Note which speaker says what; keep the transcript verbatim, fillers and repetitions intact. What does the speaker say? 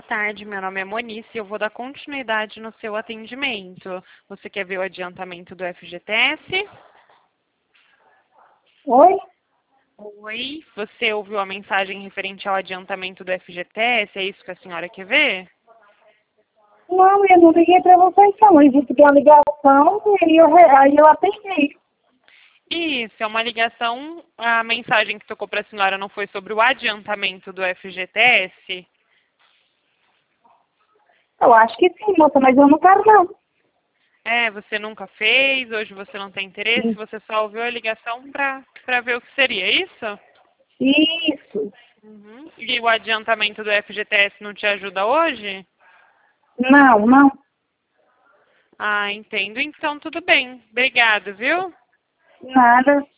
Speaker 1: tarde. Meu nome é Monice e eu vou dar continuidade no seu atendimento. Você quer ver o adiantamento do F G T S?
Speaker 2: Oi?
Speaker 1: Oi, você ouviu a mensagem referente ao adiantamento do F G T S? É isso que a senhora quer ver?
Speaker 2: Não, eu não liguei para vocês não. Eu recebi uma ligação e eu, re- aí eu atendi.
Speaker 1: Isso, é uma ligação. A mensagem que tocou para a senhora não foi sobre o adiantamento do F G T S?
Speaker 2: Eu acho que sim, moça, mas eu não quero não.
Speaker 1: É, você nunca fez, hoje você não tem interesse, você só ouviu a ligação para ver o que seria, é isso?
Speaker 2: Isso.
Speaker 1: Uhum. E o adiantamento do F G T S não te ajuda hoje?
Speaker 2: Não, não.
Speaker 1: Ah, entendo. Então, tudo bem. Obrigada, viu?
Speaker 2: Nada.